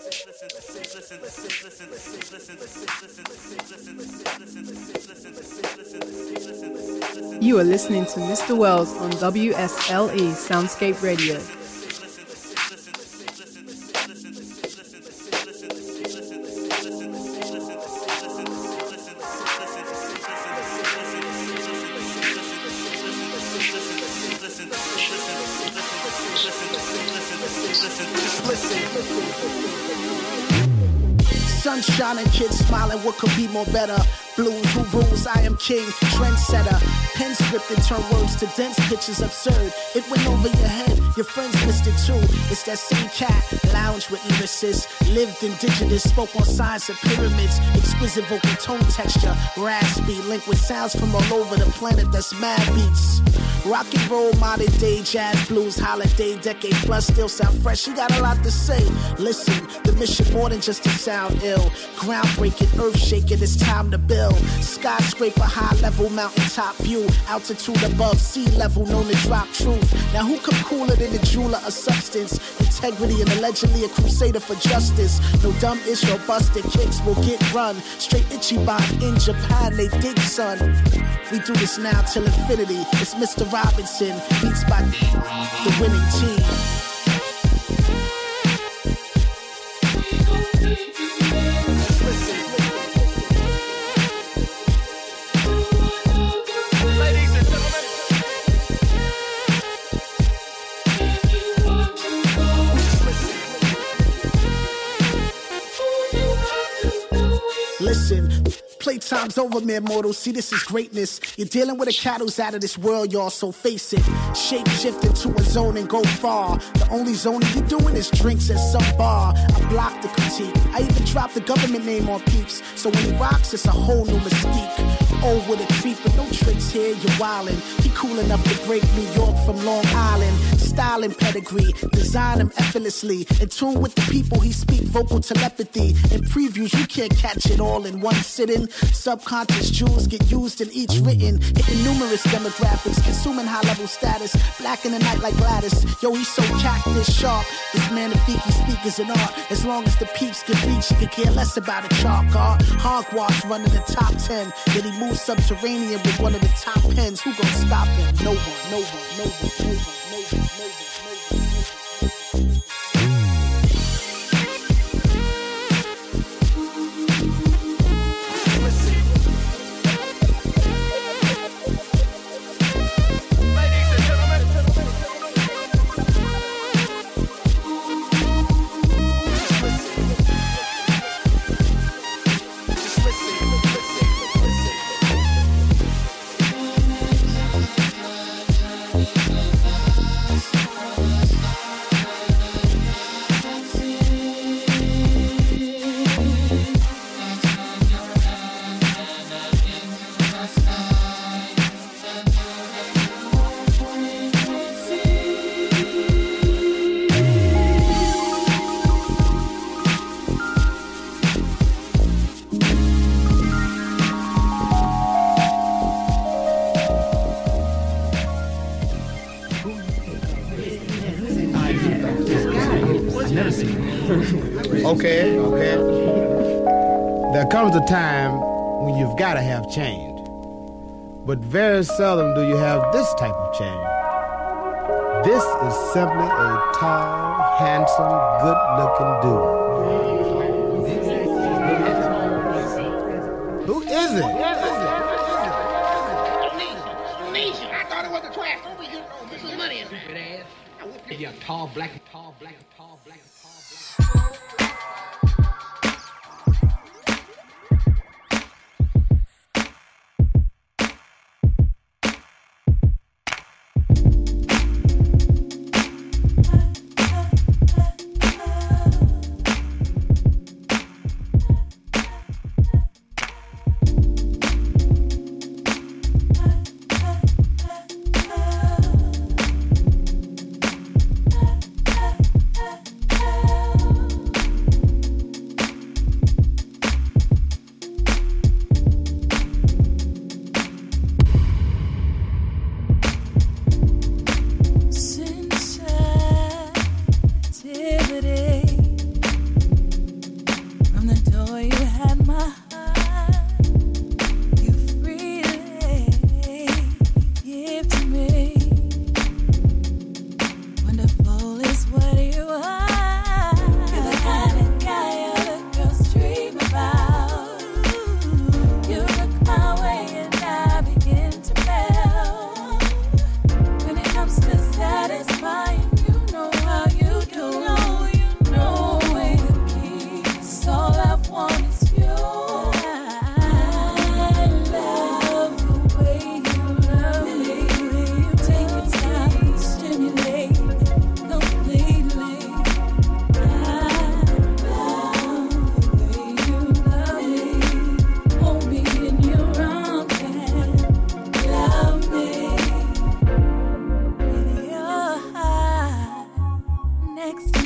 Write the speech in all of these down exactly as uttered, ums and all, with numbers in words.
You are listening to Mister Wells on W S L E Soundscape Radio. Sun shining, kids smiling, what could be more better? Blues, who rules, I am king, trendsetter. Pen scripted, turn words to dense pictures absurd. It went over your head, your friends missed it too. It's that same cat, lounge with lyricists. Lived indigenous, spoke on science and pyramids. Exquisite vocal tone texture, raspy, linked with sounds from all over the planet that's mad beats. Rock and roll, modern day, jazz, blues, holiday, decade plus, still sound fresh. He got a lot to say. Listen, the mission more than just to sound ill. Groundbreaking, earth shaking, it's time to build. Skyscraper, high level, mountaintop view. Altitude above sea level, known to drop truth. Now who come cooler than the jeweler of substance? Integrity and allegedly a crusader for justice. No dumb ish or busted kicks will get run. Straight Ichiban in Japan, they dig son. We do this now till infinity. It's Mister Robinson, beats by the winning team. Listen, playtime's over, mere mortals. See, this is greatness. You're dealing with a cattle's out of this world, y'all, so face it. Shape shift into a zone and go far. The only zoning you're doing is drinks at some bar. I block the critique. I even drop the government name on peeps. So when he rocks, it's a whole new mystique. Old with a treat, but no tricks here, you're wildin'. He cool enough to break New York from Long Island. Style and pedigree, design him effortlessly. In tune with the people, he speak vocal telepathy. In previews, you can't catch it all in one sitting. Subconscious jewels get used in each written. Hitting numerous demographics, consuming high-level status. Black in the night like Gladys. Yo, he's so cactus sharp. This man, the Fiki speak is an art. As long as the peeps get reached, he could care less about a chalk art. Hogwash running the top ten. Yet he moves subterranean with one of the top pens. Who gon' stop him? No one, no one, no one, no one, no one, no one, no one. Okay, okay. There comes a time when you've got to have change. But very seldom do you have this type of change. This is simply a tall, handsome, good-looking dude. Who is it? Indonesia. I thought it was a trash. Over here, oh, this is money in stupid ass. I whooped it. You're tall, black, tall, black, tall, black, tall, black.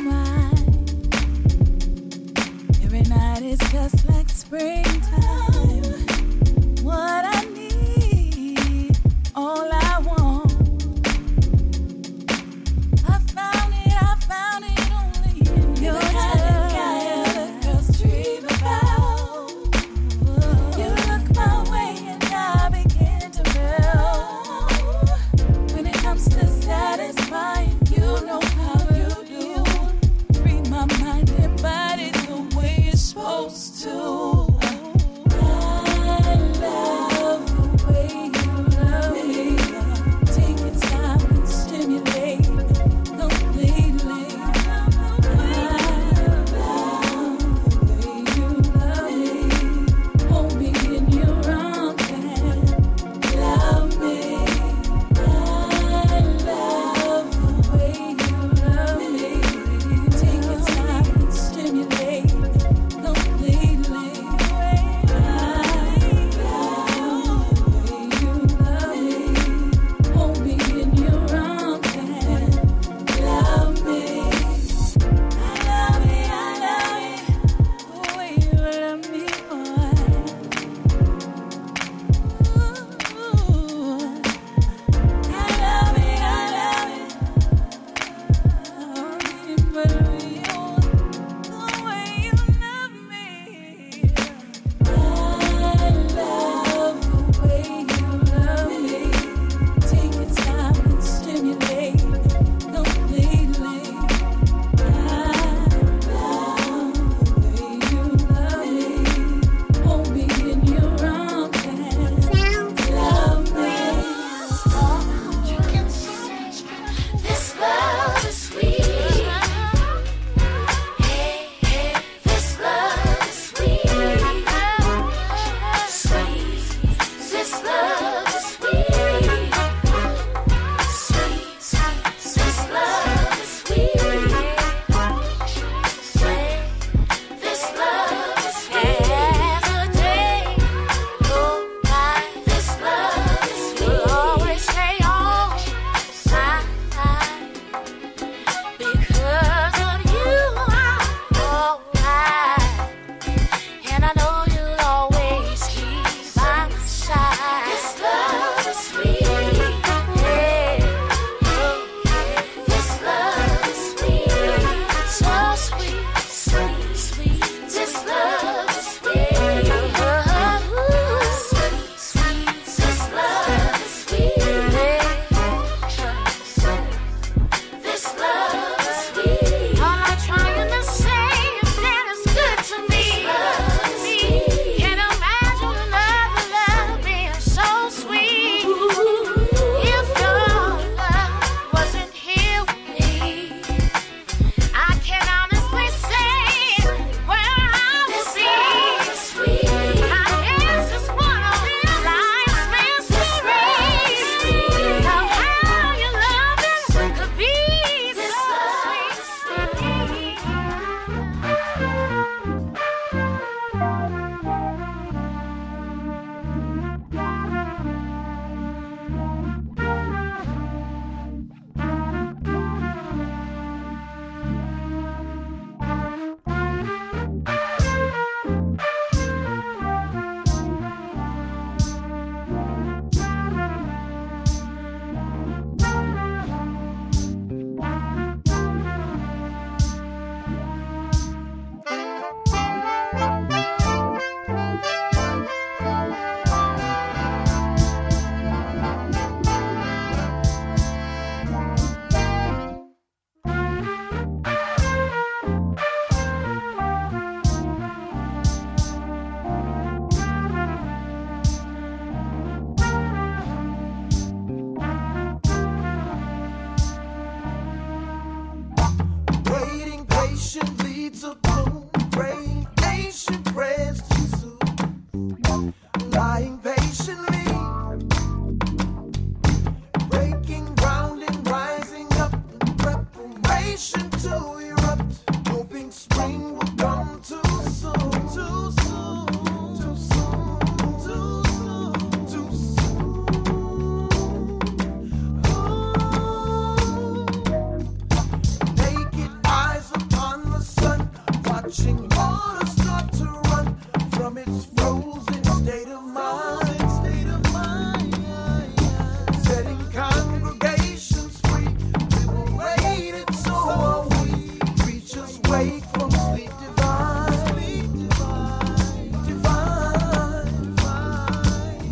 Naked eyes Rushing water start to run from its frozen state of mind. State of mind. Setting congregations free. We were waiting, so are we. Preachers wake from sleep divine. Sleep divine. Divine. Divine.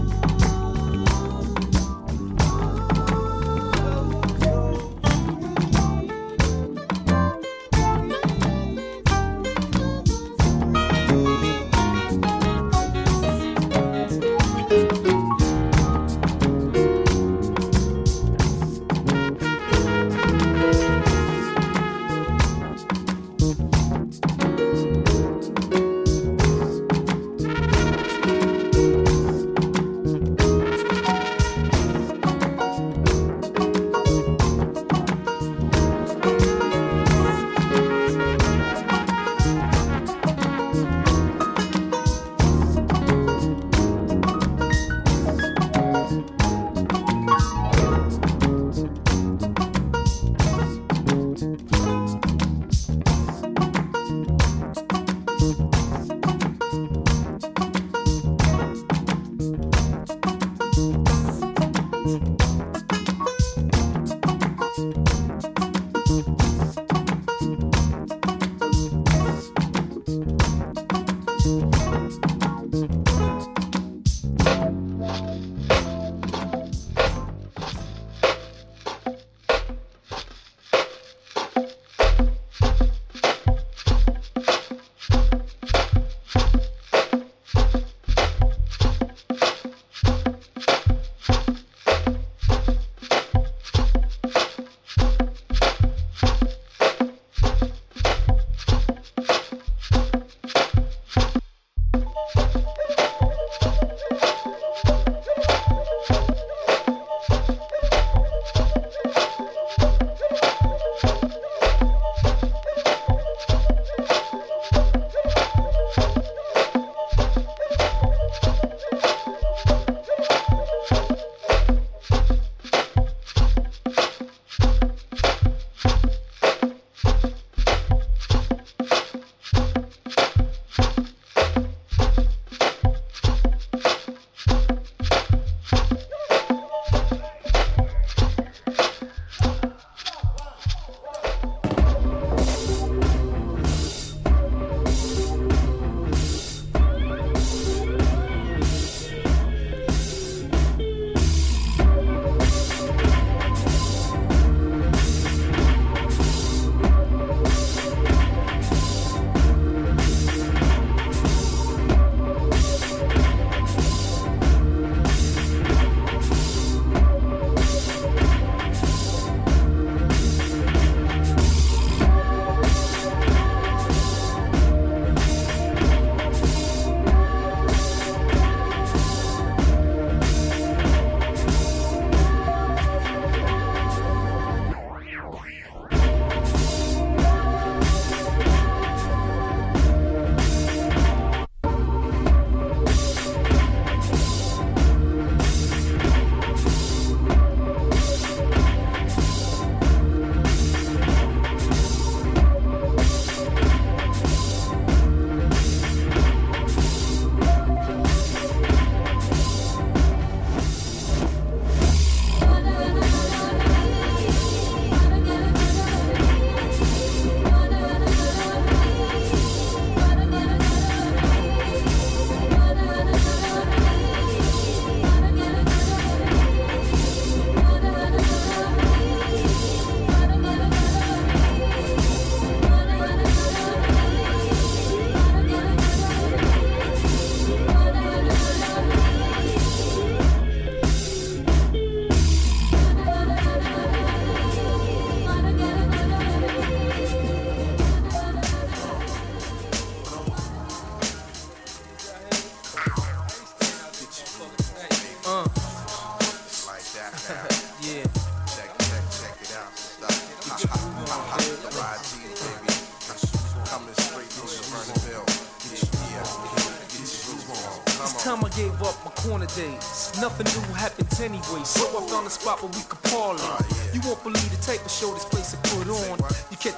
time I gave up my corner days, nothing new happened anyway, so I found a spot where we could parlay. You won't believe the type of show this place will put on. You catch a freaky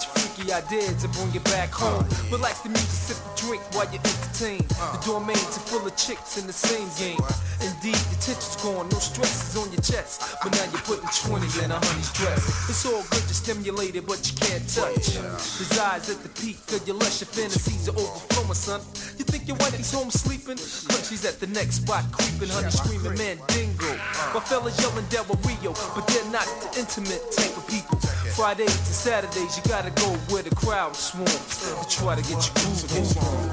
funky ideas and bring it back home. Relax the music, sip the drink while you entertain. The domains are full of chicks in the same game. Indeed, the tension's gone, no stresses on your chest. But now you're putting twenties in a honey's dress. It's all good to stimulate it, but you can't touch. Desire's at the peak of your lush, your fantasies are overflowing, son. You think your wifey's home sleeping? But she's at the next spot creeping, honey screaming, man, dingo. My fellas yelling Del Rio, but they're not the intimate type of people. Fridays to Saturdays, you gotta go where the crowd swarms to try to get your groove on.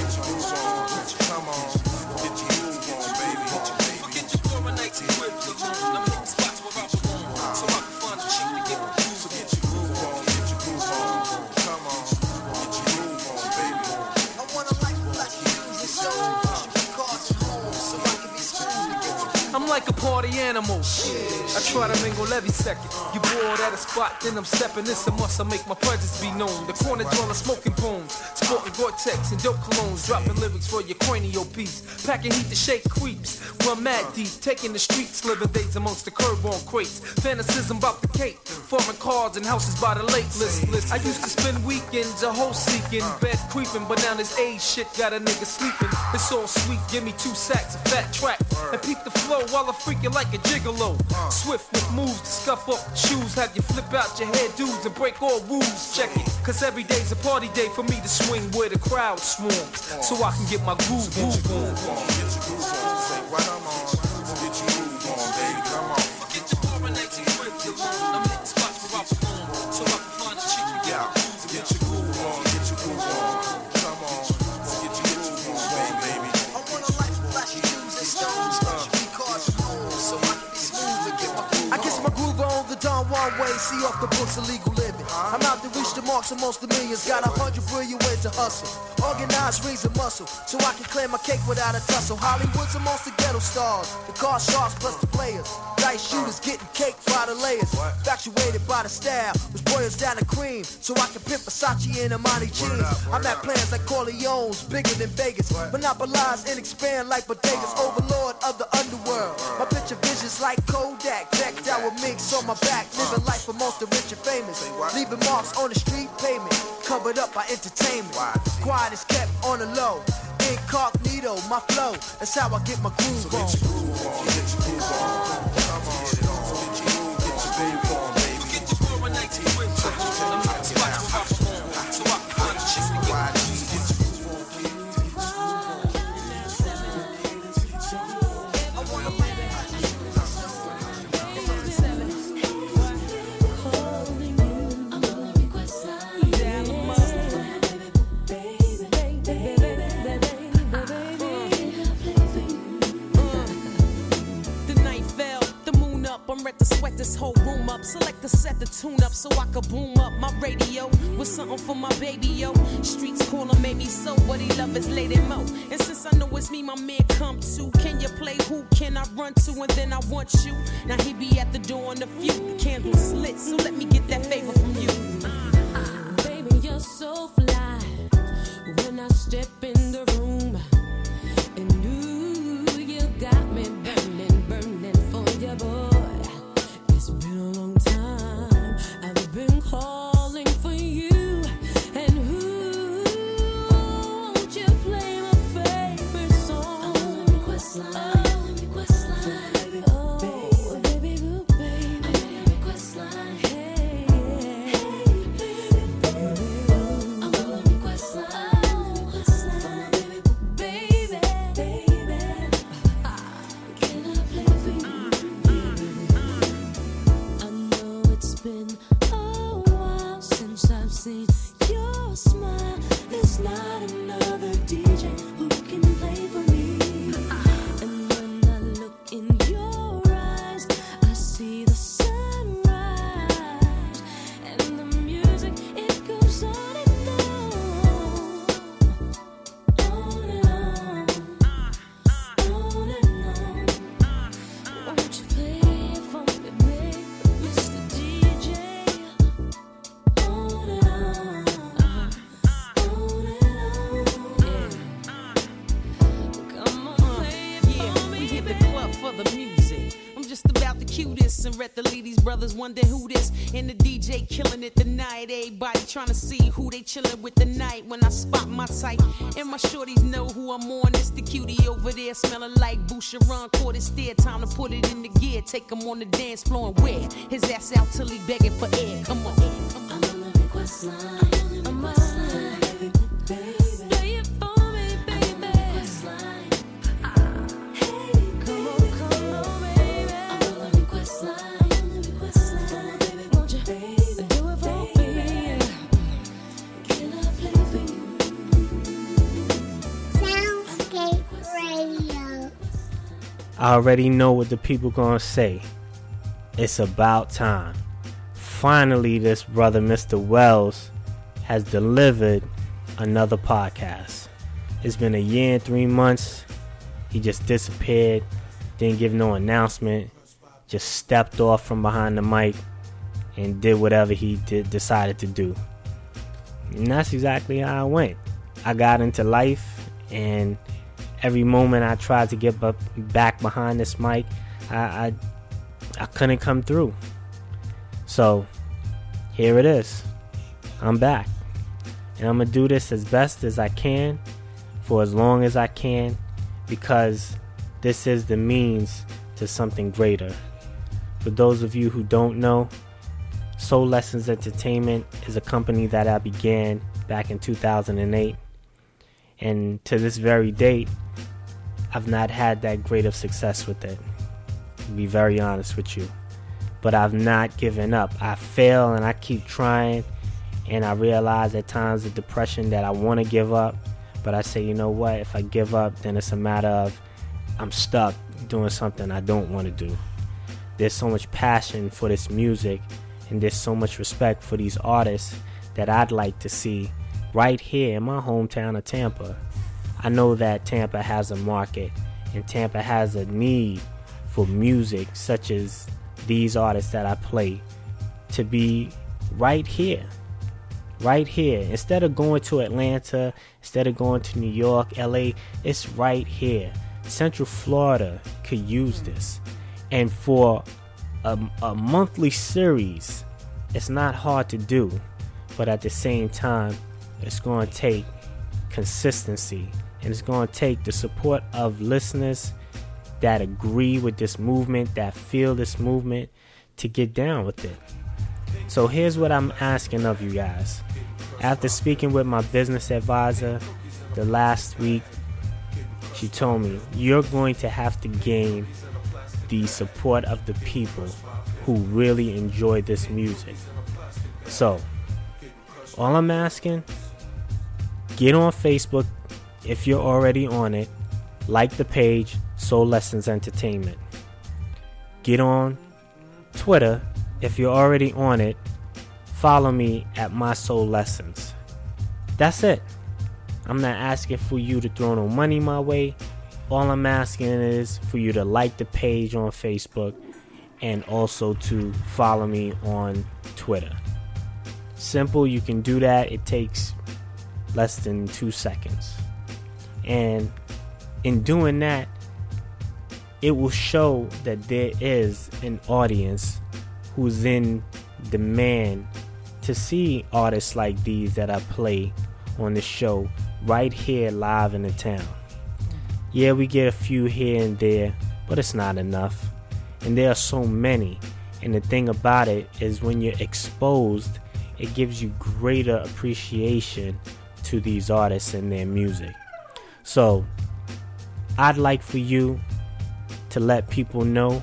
Come on, get your groove on, baby. Forget your foreign nights and whips alone. I'm hitting spots where I belong, so I can find a chick to get my groove. So get your groove on, get your groove on. Come on, get your groove on, baby. I want a life like music, so cars and homes, so I can be smooth to get your groove. I'm like a party animal. I try to mingle every second. You bored at a spot, then I'm stepping. It's a must, I make my presence be known. The corner dweller smoking poems, sporting Gore-Tex and dope colognes, dropping lyrics for your cranial piece. Packing heat to shake creeps. Run mad deep, taking the streets, living days amongst the curb on crates. Fantasism about the cake, foreign cars and houses by the lake. List, list. I used to spend weekends a whole seeking, bed creeping, but now this age shit got a nigga sleeping. It's all sweet, give me two sacks of fat track and peep the flow while I'm freaking like a gigolo. Swift with moves to scuff up shoes, have you flip out your hair dudes and break all rules. Check it, cause every day's a party day for me to swing where the crowd swarms, so I can get my groove on. Get your groove on, get your groove on, say what I'm on. Get your groove on, baby, come on. Forget your foreign nights and whips alone. I'm hitting spots where I belong, so I can find a chick to get my groove. Get your groove on, get your groove on, come on. Get your groove on, baby. I want a life of flashy shoes and stones, luxury cars and homes, so I can be smooth to get my groove on. I guess my groove on the Don Juan way, see off the books of legal living. I'm out to reach the marks of most of millions, got a hundred brilliant ways to hustle. Organized rings of muscle, so I can claim my cake without a tussle. Hollywood's amongst the ghetto stars, the car sharks plus the players. Dice shooters getting cake by the layers. Infatuated by the style, which boils down to cream, so I can pimp Versace and Armani jeans. I'm at plans like Corleone's, bigger than Vegas. Monopolize and expand like bodegas, overlord of the underworld. My picture visions like Kodak, decked out with minks on my back, living life amongst the rich and famous, leaving marks on the street pavement, covered up by entertainment. Quiet is kept on the low, incognito, my flow, that's how I get my groove on. Get your groove on, get your groove on, come on. Get your groove, get your groove on, baby. Forget your foreign nights and whips alone. I'm hitting spots where I belong, so I can find a chick to get my groove. Get your groove on, get your groove on. I wanna make it. I'm ready to sweat this whole room up. Select the set, the tune up so I could boom up my radio with something for my baby, yo. Streets calling made me so, what he love is Lady Mo. And since I know it's me, my man come to, can you play who can I run to? And then I want you. Now he be at the door in a few. The candles lit, so let me get that favor from you. Uh, baby, you're so fly when I step in the room. And ooh, you got me burning, burning for your boy. It's been a long time, I've been calling for you. And who, won't you play my favorite song? I'm on the request line, I'm on the request line. Baby, oh, baby, baby, boo, baby. I'm on the request line. Hey, hey, baby, baby. I'm on the request line, I'm on the request line. For my baby, baby, baby. Can I play for you? It's been a while since I've seen your smile. There's not another D J who can play for me. And when I look in your eyes, I see the sunrise. And the music, it goes on and on. On and on. On and on. Won't you play it for me, baby? Mister D J, on and on, on and on. Yeah. Come on, play it for Yeah, me, we hit the baby. club for the music. I'm just about the cutest and let the ladies brothers wonder who this. And the D J killing it tonight. Everybody trying to see who they chilling with tonight. When I spot my type, and my shorties know who I'm on. It's the cutie over there smelling like Boucheron. Caught his stare, time to put it in the gear. Take him on the dance floor and wear his ass out till he begging for air. Come on, come on. I'm on the request line. I'm on the request line, baby, baby. Play it for me, baby. I'm on the request line. Ah, hey, come on, come on, baby. I'm on the request line. I'm on the request line, baby. Won't you, baby, do it for me? Can I play for you? Soundscape Radio. I already know what the people gonna say. It's about time. Finally, this brother, Mister Wells, has delivered another podcast. It's been a year and three months. He just disappeared, didn't give no announcement, just stepped off from behind the mic and did whatever he did, decided to do. And that's exactly how I went. I got into life, and every moment I tried to get back behind this mic, I, I, I couldn't come through. So, here it is. I'm back. And I'm going to do this as best as I can, for as long as I can, because this is the means to something greater. For those of you who don't know, Soul Lessons Entertainment is a company that I began back in two thousand eight. And to this very date, I've not had that great of success with it. To be very honest with you. But I've not given up. I fail and I keep trying, and I realize at times the depression that I want to give up, but I say, you know what, if I give up, then it's a matter of I'm stuck doing something I don't want to do. There's so much passion for this music, and there's so much respect for these artists that I'd like to see right here in my hometown of Tampa. I know that Tampa has a market, and Tampa has a need for music such as these artists that I play to be right here. Right here. Instead of going to Atlanta, instead of going to New York, L A, it's right here. Central Florida could use this. And for a, a monthly series, it's not hard to do. But at the same time, it's going to take consistency. And it's going to take the support of listeners that agree with this movement, that feel this movement, to get down with it. So here's what I'm asking of you guys. After speaking with my business advisor the last week, she told me, you're going to have to gain the support of the people who really enjoy this music. So, all I'm asking, get on Facebook if you're already on it. Like the page, Soul Lessons Entertainment. Get on Twitter if you're already on it. Follow me at My Soul Lessons. That's it. I'm not asking for you to throw no money my way. All I'm asking is for you to like the page on Facebook and also to follow me on Twitter. Simple, you can do that. It takes less than two seconds. And in doing that, it will show that there is an audience who's in demand to see artists like these that I play on the show right here live in the town. Yeah, we get a few here and there, but it's not enough. And there are so many. And the thing about it is when you're exposed, it gives you greater appreciation to these artists and their music. So, I'd like for you to let people know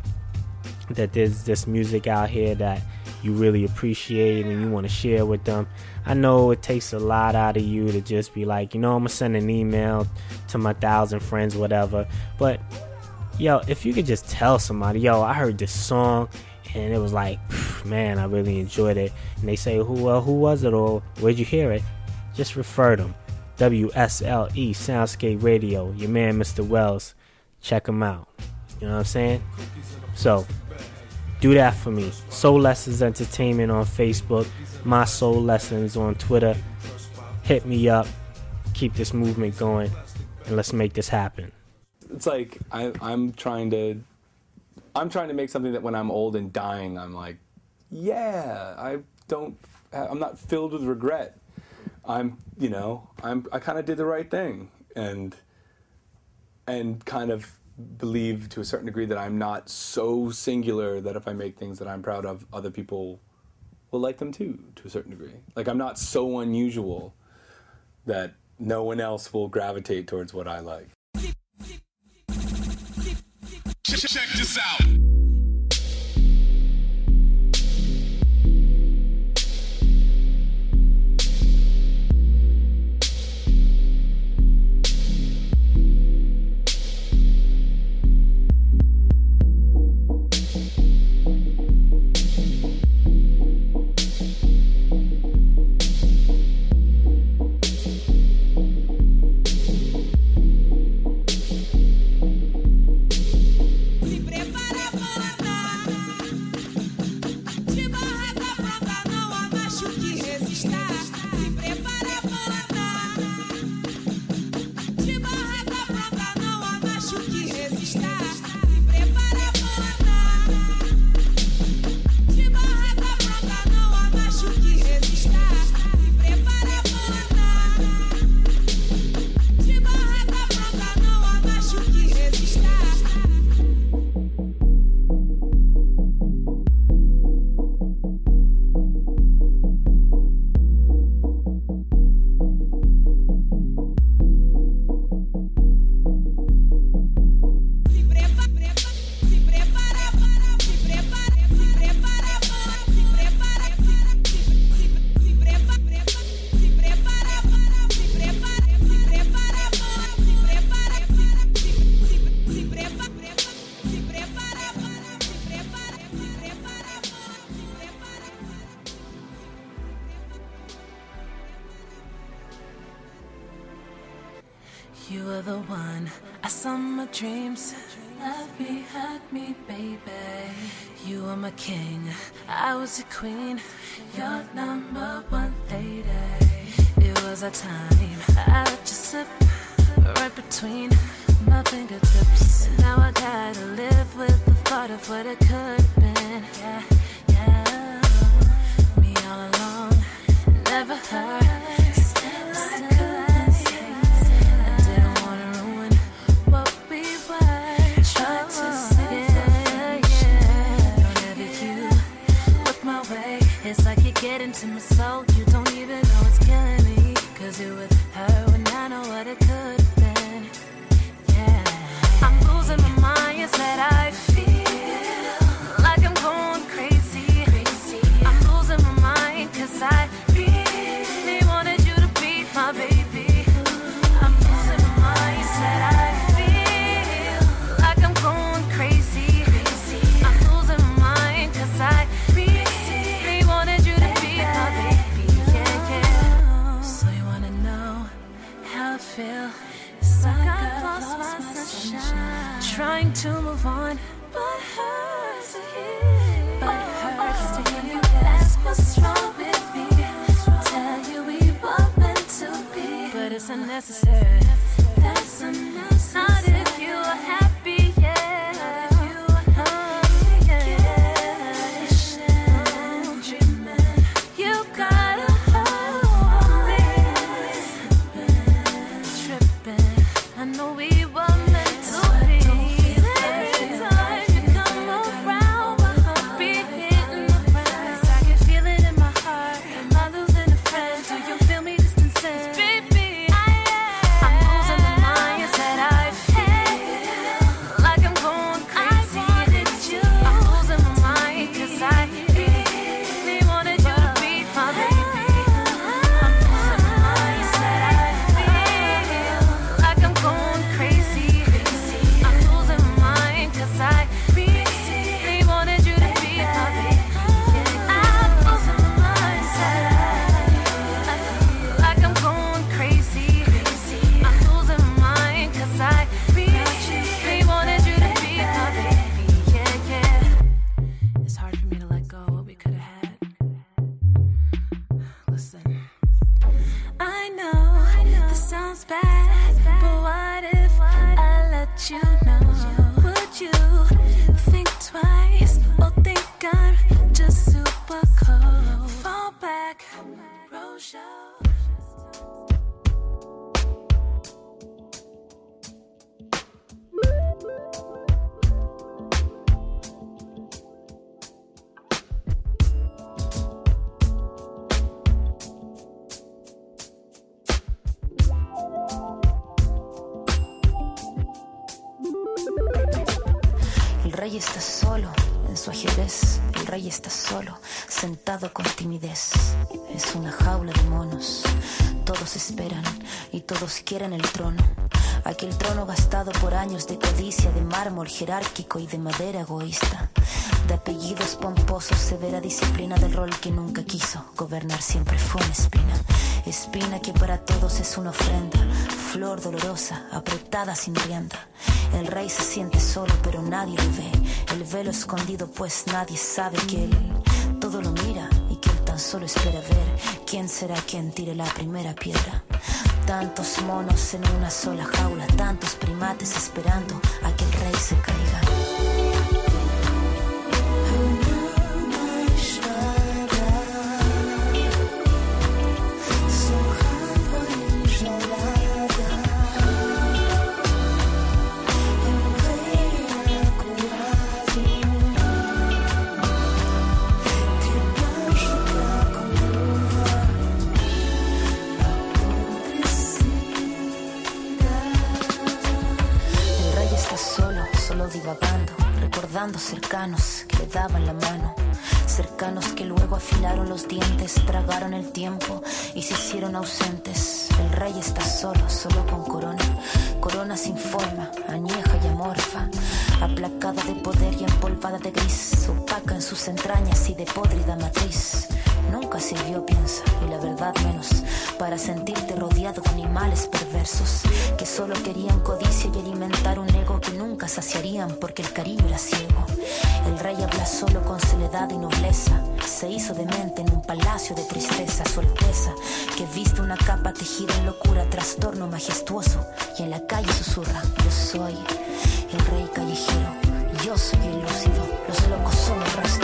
that there's this music out here that you really appreciate and you want to share with them. I know it takes a lot out of you to just be like, you know, I'm going to send an email to my thousand friends, whatever. But, yo, if you could just tell somebody, yo, I heard this song and it was like, man, I really enjoyed it. And they say, who, uh, who was it or where'd you hear it? Just refer them. W S L E Soundscape Radio. Your man, Mister Wells. Check him out. You know what I'm saying? So, do that for me. Soul Lessons Entertainment on Facebook. My Soul Lessons on Twitter. Hit me up. Keep this movement going. And let's make this happen. It's like I, I'm trying to I'm trying to make something that when I'm old and dying, I'm like, yeah, I don't, I'm not filled with regret. I'm, you know, I'm, I kind of did the right thing, and, and kind of believe to a certain degree that I'm not so singular that if I make things that I'm proud of, other people will like them too, to a certain degree. Like, I'm not so unusual that no one else will gravitate towards what I like. Check this out. You were the one I saw my dreams. Love me, hug me, baby. You were my king, I was a queen. Your number one lady. It was our time, I let you slip right between my fingertips. Now I gotta live with the thought of what it could have been. Yeah, yeah. Me all along, never her. It's like you're getting to my soul. You don't even know it's killing me. Cause you're with her when I know what it could have been. Yeah. I'm losing my mind. It's that I feel like I'm going crazy. crazy. I'm losing my mind. Cause I really wanted you to be my baby. I'm losing my mind. It's that I feel like I'm going crazy. crazy. I'm losing my mind. Cause I feel it's like I lost my sunshine. Trying to move on, but it hurts to hear. But it hurts to hear you ask what's wrong with me. Tell you we were meant to be, but it's unnecessary. That's unnecessary. Not if you are happy, yeah. Not if you are happy, yeah. Wishing, dreaming, you gotta. I know we were meant to be. Every time you come around, my heart be hitting the ground. I can feel it in my heart. Am I losing a friend? Do you feel me distancing? Baby, I am. I'm losing my mind. It's that I feel like I'm going crazy. I wanted you. I'm losing my mind. Cause I really wanted you to be my baby. I'm losing my mind. It's that I going crazy, crazy. I'm losing my mind. Cause I really wanted you to be my baby. I'm losing my mind. I feel like I'm going crazy, crazy. I'm losing my mind. Cause I really wanted you to be my baby. Yeah, yeah. It's hard for me to let go what we could have had. Listen, I know, I know this sounds bad. But what if I let you know? Would you think está solo en su ajedrez. El rey está solo, sentado con timidez. Es una jaula de monos. Todos esperan y todos quieren el trono. Aquel trono gastado por años de codicia, de mármol jerárquico y de madera egoísta. De apellidos pomposos, severa disciplina del rol que nunca quiso. Gobernar siempre fue una espina. Espina que para todos es una ofrenda. Flor dolorosa, apretada sin rienda. El rey se siente solo pero nadie lo ve. El velo escondido pues nadie sabe que él todo lo mira y que él tan solo espera ver quién será quien tire la primera piedra. Tantos monos en una sola jaula, tantos primates esperando a que el rey se caiga. Divagando, recordando cercanos que le daban la mano, cercanos que luego afilaron los dientes, tragaron el tiempo y se hicieron ausentes. El rey está solo, solo con corona, corona sin forma, añeja y amorfa, aplacada de poder y empolvada de gris, opaca en sus entrañas y de podrida matriz. Nunca sirvió, piensa, y la verdad menos, para sentirte rodeado de animales perversos que solo querían codicia y alimentar un ego que nunca saciarían porque el cariño era ciego. El rey habla solo con soledad y nobleza, se hizo demente en un palacio de tristeza. Su alteza, que viste una capa tejida en locura, trastorno majestuoso, y en la calle susurra: yo soy el rey callejero, yo soy el lúcido, los locos son el resto.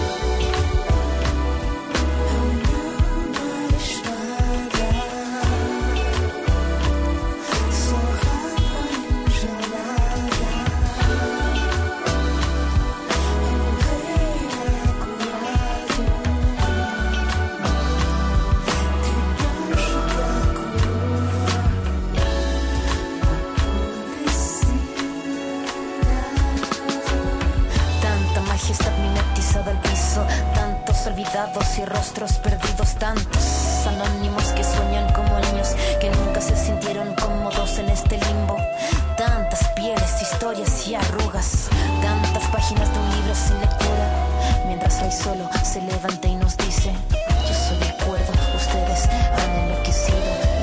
Y rostros perdidos, tantos anónimos que sueñan como niños que nunca se sintieron cómodos en este limbo. Tantas pieles, historias y arrugas, tantas páginas de un libro sin lectura. Mientras Rey solo se levanta y nos dice: yo soy el cuerdo, ustedes han enloquecido.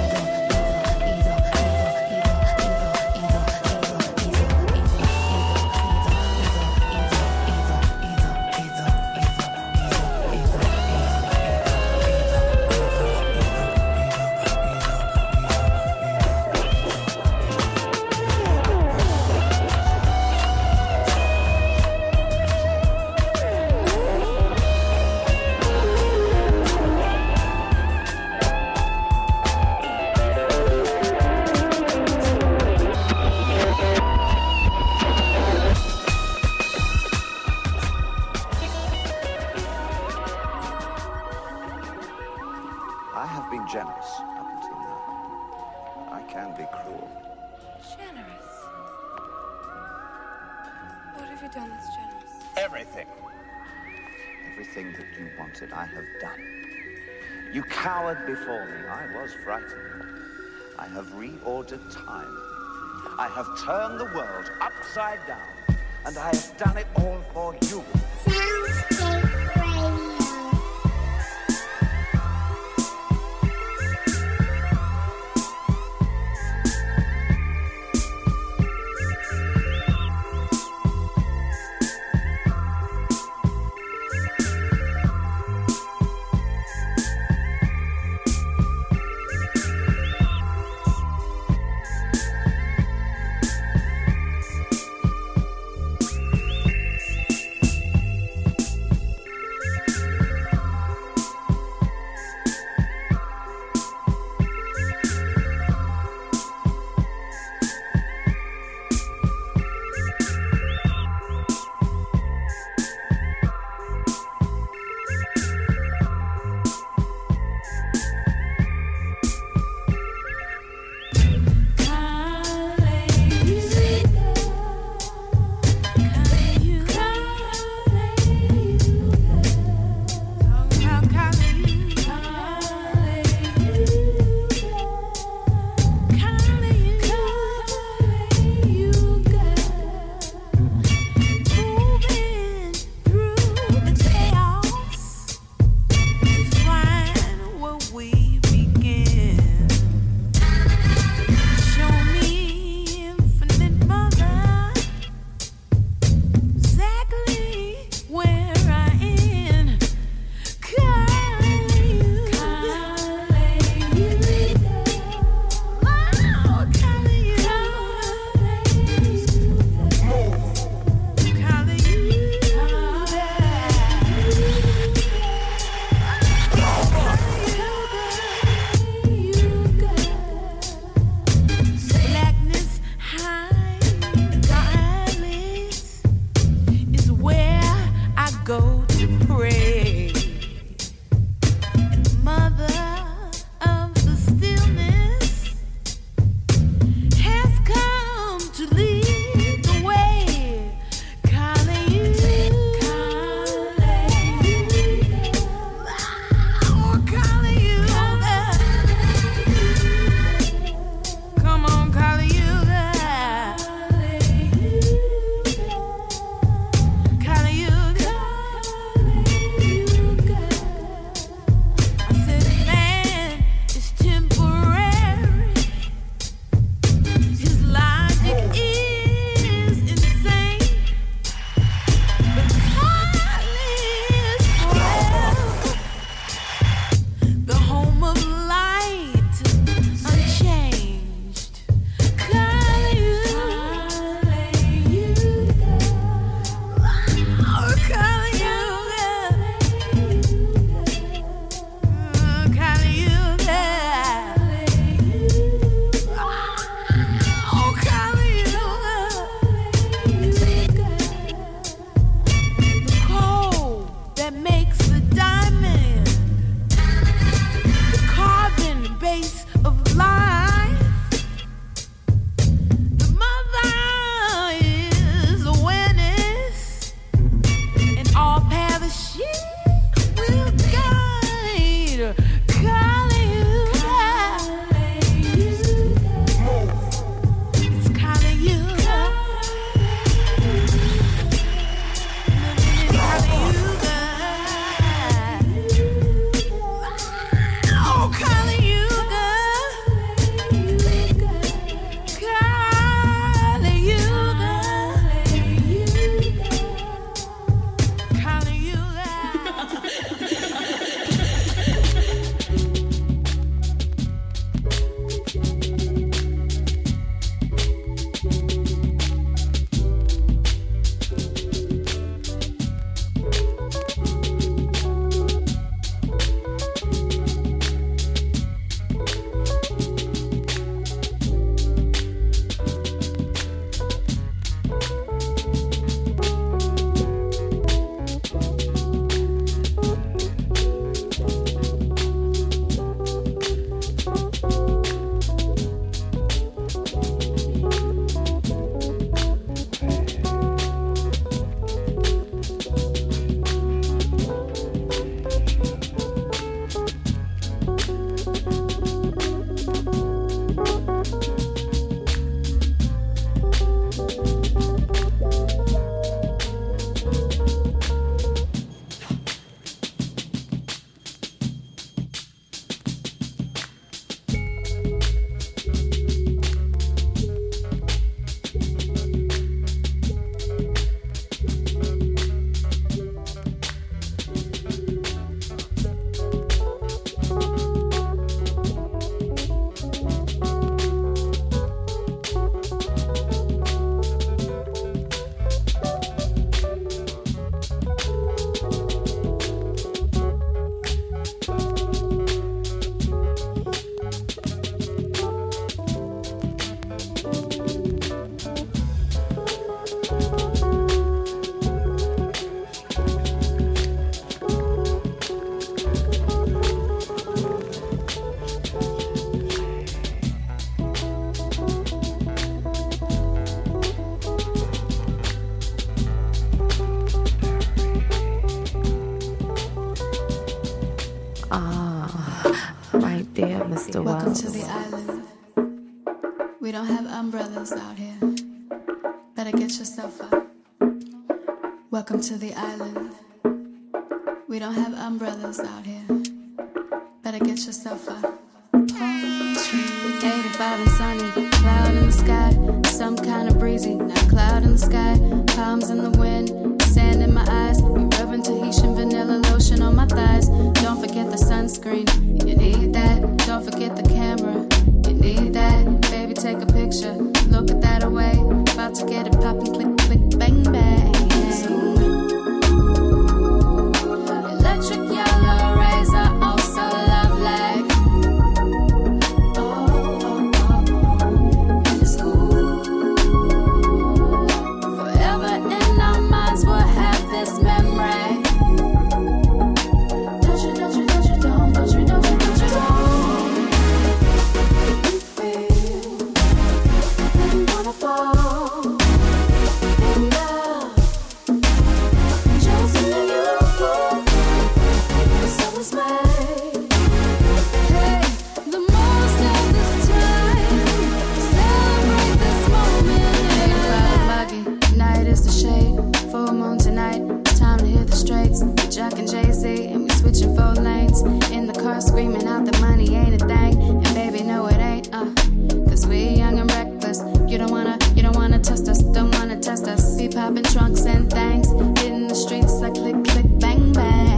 I have done. You cowered before me. I was frightened. I have reordered time. I have turned the world upside down. And I have done it all for you. Soundscape Radio. Welcome to the island. We don't have umbrellas out here. Better get yourself up. Welcome to the island. We don't have umbrellas out here. Better get yourself up. Palm tree, eighty-five and sunny, cloud in the sky, some kind of breezy, not cloud in the sky, palms in the wind, sand in my eyes, we rubbing Tahitian vanilla lotion on my thighs. Don't forget the sunscreen, you need that. Don't forget the camera, you need that. Baby, take a picture, look at that away. About to get it poppin', click, click, bang, bang. Electric yellow rays are oh so lovely. Jack and Jay-Z, and we switching four lanes. In the car screaming out the money ain't a thing. And baby, no it ain't, uh cause we young and reckless. You don't wanna, you don't wanna test us, don't wanna test us. Be popping trunks and things, hitting the streets like click, click, bang, bang.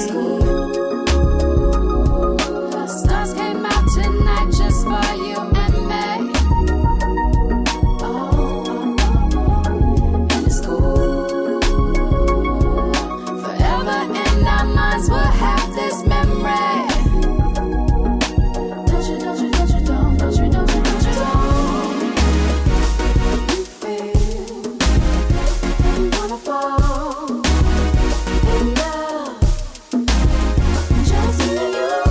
Stars came out tonight just for you and me. We'll have this memory. Don't you, don't you, don't you, don't, don't you, don't you, don't you, don't. You feel you wanna fall in love. Just me and you,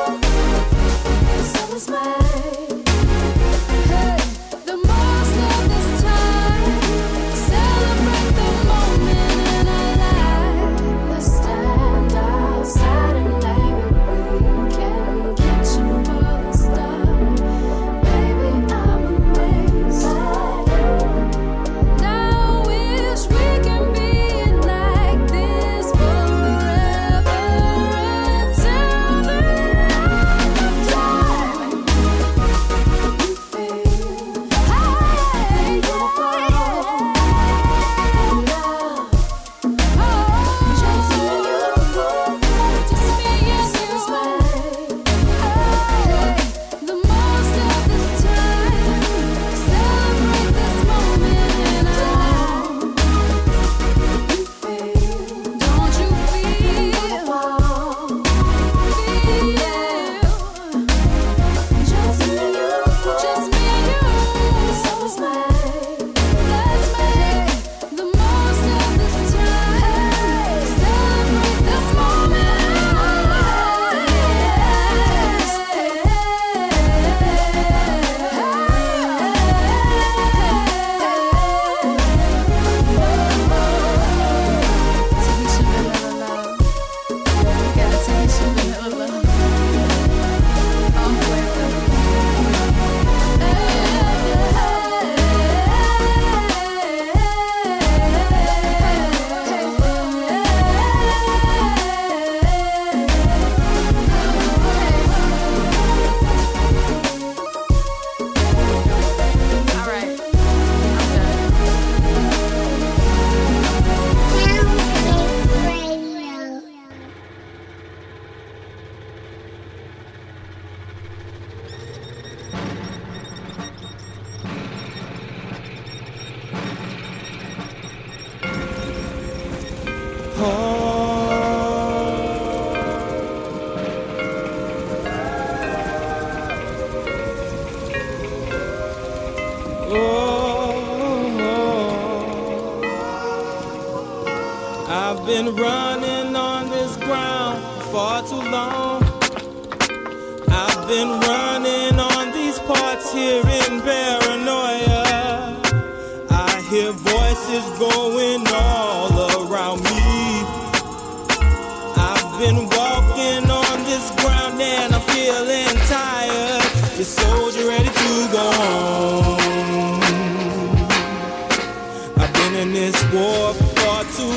so it's made. Hey, the most of this time, celebrate the moment in our life. Let's stand outside and maybe we can catch a falling star. Baby, I'm amazed. Now I wish we can be like this forever until the end of time. You feel, hey, you wanna fall in love. Oh, just me and you. Just me and you. Hey, the most of this time, celebrate this moment in our life. You feel, don't you feel? Feel, just me and you, just me and you. So it's made. Let's make the most of this time. Celebrate this moment in our lives. Tahitian vanilla love. Got a Tahitian vanilla love. On all right, I'm done. I've been running on this ground for far too long. I've been running on these parts here in paranoia. I hear voices going all around me. I've been walking on this ground and I'm feeling tired. the soldier ready to go home. I've been in this war for far too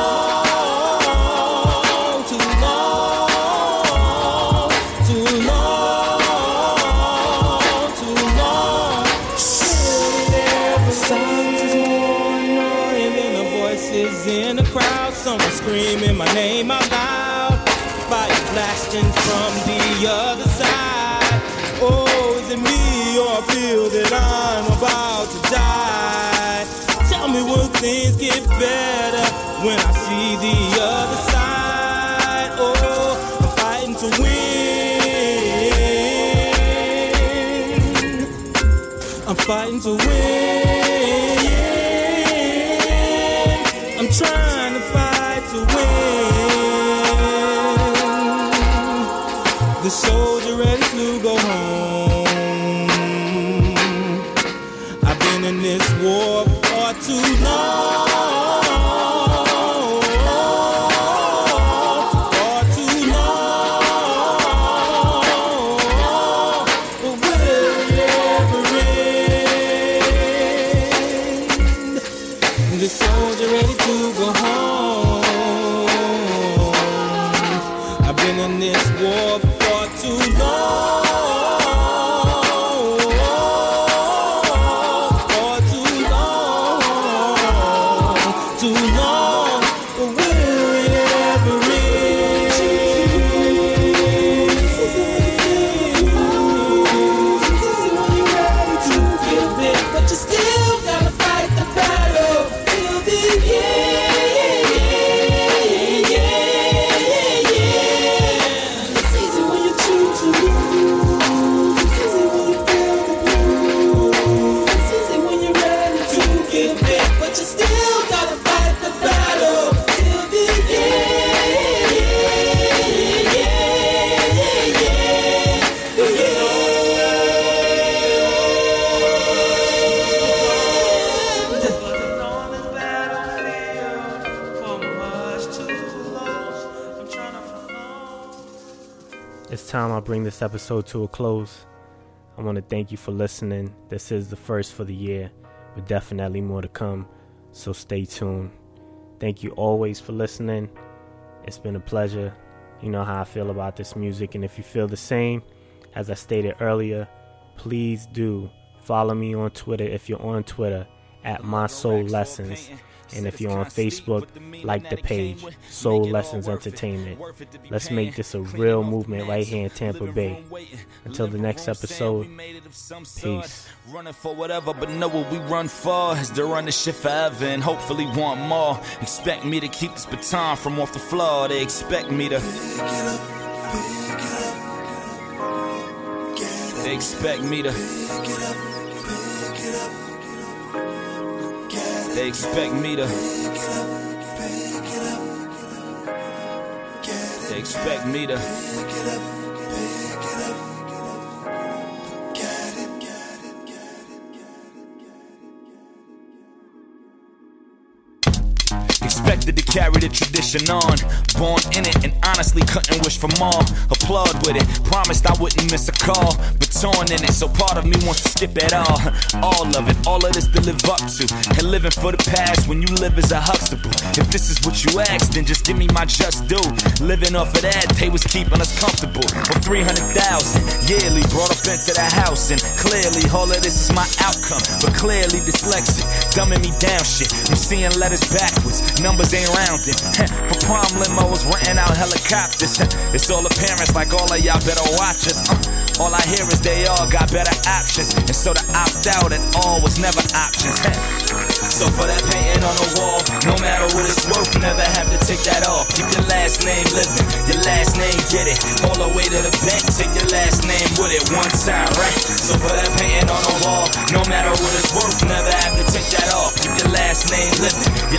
long, too long, too long, too long. Silence is more annoying than the voices in the crowd. Someone screaming my name out loud. Fire blasting from the other side. Oh, is it me or I feel that I'm about to die? Tell me, will things get better when I see the other side? Oh, I'm fighting to win. I'm fighting to win. I'm trying to fight to win. The soldier ready to go home. I've been in this war for too long, for too long. But will it ever end? The soldier ready to go home. I've been in this war for too long. It's time I bring this episode to a close. I want to thank you for listening. This is the first for the year, but definitely more to come, so stay tuned. Thank you always for listening. It's been a pleasure. You know how I feel about this music, and if you feel the same, as I stated earlier, please do follow me on Twitter if you're on Twitter at My Soul Lessons. And if you're on Facebook, like the page, Soul Lessons Entertainment. Let's make this a real movement right here in Tampa Bay. Until the next episode, peace. Running for whatever, but know what we run for is to run this shit forever and hopefully want more. Expect me to keep this baton from off the floor. They expect me to. They expect me to. They expect me to. They expect me to. Expected to carry the tradition on. Born in it and honestly couldn't wish for more. Applaud with it, promised I wouldn't miss a call. But torn in it, so part of me wants to skip it all. All of it, all of this to live up to. And living for the past when you live as a Huxtable. If this is what you asked, then just give me my just due. Living off of that, they was keeping us comfortable. For three hundred thousand yearly brought up into the house. And clearly all of this is my outcome. But clearly dyslexic, dumbing me down shit. I'm seeing letters backwards, numbers ain't rounding. For prom limos, renting out helicopters. It's all appearance like all of y'all better watch us. uh, All I hear is they all got better options. And so to opt out at all was never options. So for that painting on the wall, no matter what it's worth, never have to take that off. Keep your last name living, your last name get it. All the way to the bank, take your last name with it one time, right? So for that painting on the wall, no matter what it's worth, never have to take that off. Keep your last name living, your last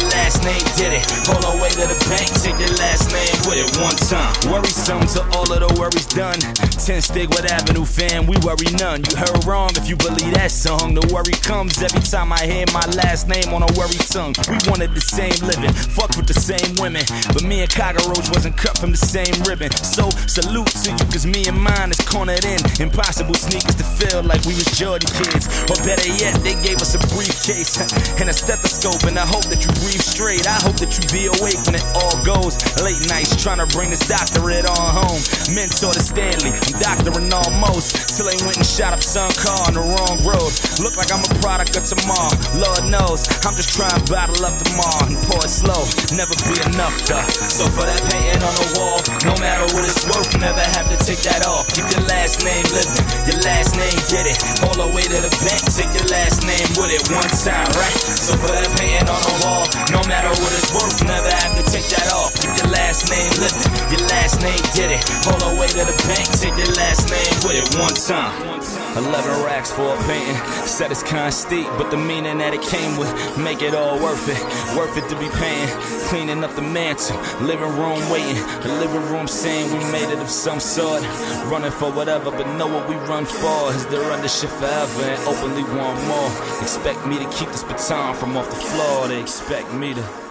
name did it. All the way to the bank, take your last name with it one time. Worry some till all of the worry's done. ten Stigwood Avenue fan, we worry none. You heard wrong if you believe that song. The worry comes every time I hear my last name on a worry tongue. We wanted the same living, fucked with the same women, but me and Cockroach wasn't cut from the same ribbon. So salute to you, cause me and mine is cornered in impossible sneakers to feel like we was Jordan kids. Or better yet, they gave us a briefcase and a stethoscope, and I hope that you breathe straight. I hope that you be awake when it all goes. Late nights trying to bring this doctorate on home. Mentor to Stanley, I'm doctoring almost, till they went and shot up some car on the wrong road. Look like I'm a product of tomorrow, Lord knows. I'm just trying to bottle up tomorrow and pour it slow. Never be enough though. So for that painting on the wall, no matter what it's worth, never have to take that off. Keep your last name living, your last name did it. All the way to the bank, take your last name with it one time, right? So for that painting on the wall, no matter what it's worth, never have to take that off. Keep your last name living, your last name did it. All the way to the bank, take your last name with it one time. Eleven racks for a painting, said it's kinda steep, but the meaning that it came with make it all worth it. Worth it to be paying, cleaning up the mantle, living room waiting, the living room saying we made it of some sort. Running for whatever, but know what we run for is to run this shit forever and openly want more. Expect me to keep this baton from off the floor, they expect me to